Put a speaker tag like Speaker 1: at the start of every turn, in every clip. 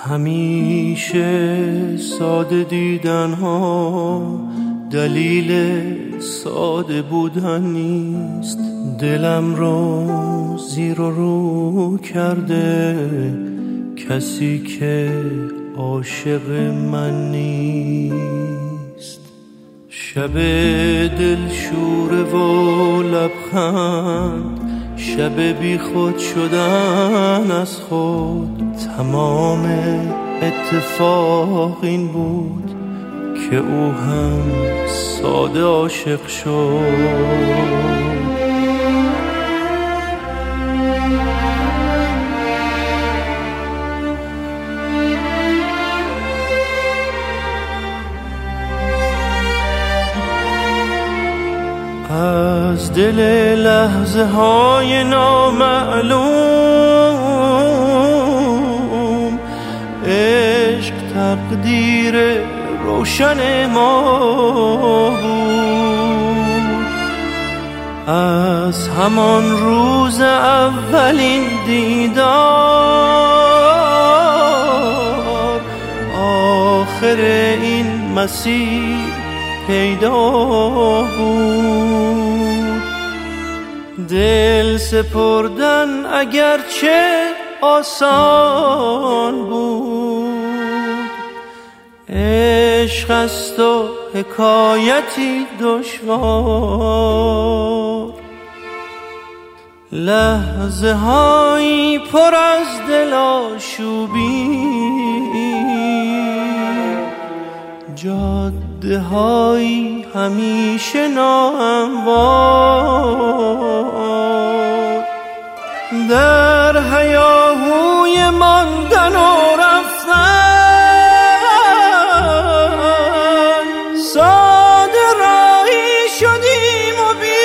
Speaker 1: همیشه ساده دیدن ها دلیل ساده بودن نیست. دلم رو زیر و رو کرده کسی که عاشق من نیست. شب دلشوره و لبخند، شب بی خود شدن از خود. تمام اتفاق این بود که او هم ساده عاشق شد. از دل لحظه های نامعلوم عشق تقدیر روشن ما بود. از همان روز اولین دیدار آخر این مسیر پیدا بود. دل سپردن اگرچه آسان بود، عشق است و حکایتی دشوار. لحظه هایی پر از دل آشوبی، جاده هایی همیشه ناهموار. در هیاهوی ماندن و رفتن ساده راهی شدیم و بی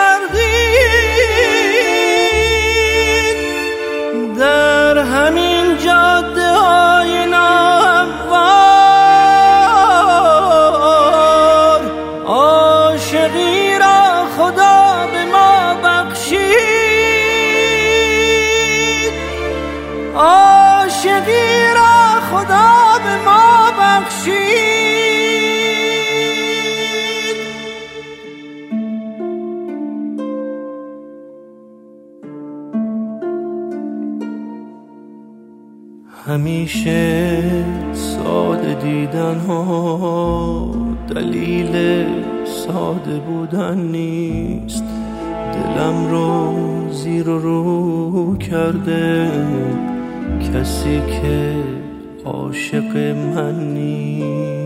Speaker 1: تردید. در همین جاده های ناهموار عاشقی را خدا به ما بخشید، عاشقی را خدا به ما بخشید. همیشه ساده دیدن ها دلیل ساده بودن نیست. دلم رو زیر و رو کرده کسی که عاشق من نیست.